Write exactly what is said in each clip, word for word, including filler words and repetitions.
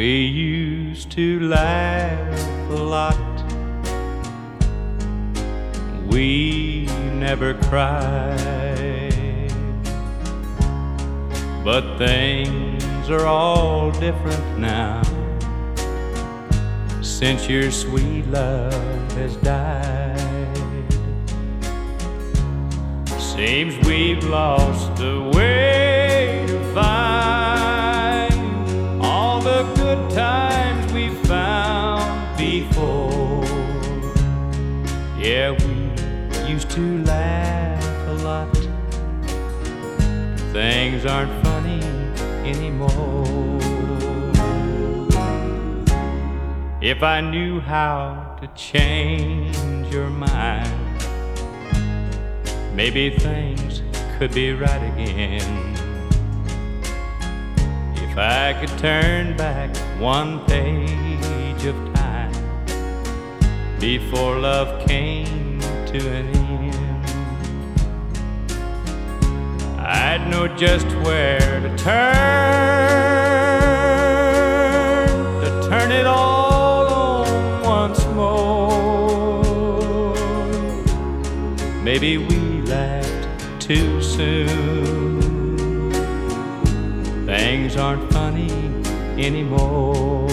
We used to laugh a lot. We never cried. But things are all different now, since your sweet love has died. Seems we've lost the way to find all the good times we found before. Yeah, we used to laugh a lot. Things aren't funny anymore. If I knew how to change your mind, maybe things could be right again. If I could turn back one page of time before love came to an end, I'd know just where to turn, to turn it all on once more. Maybe we laughed too soon. Things aren't funny anymore.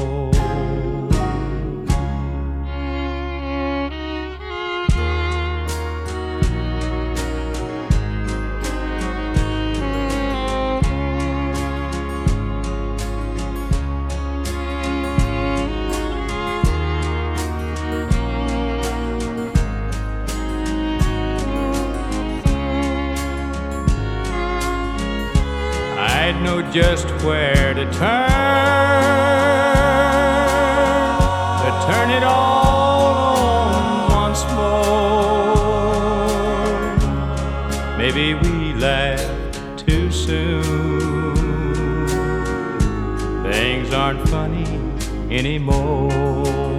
I'd know just where to turn, to turn it all on once more. Maybe we laughed too soon. Things aren't funny anymore.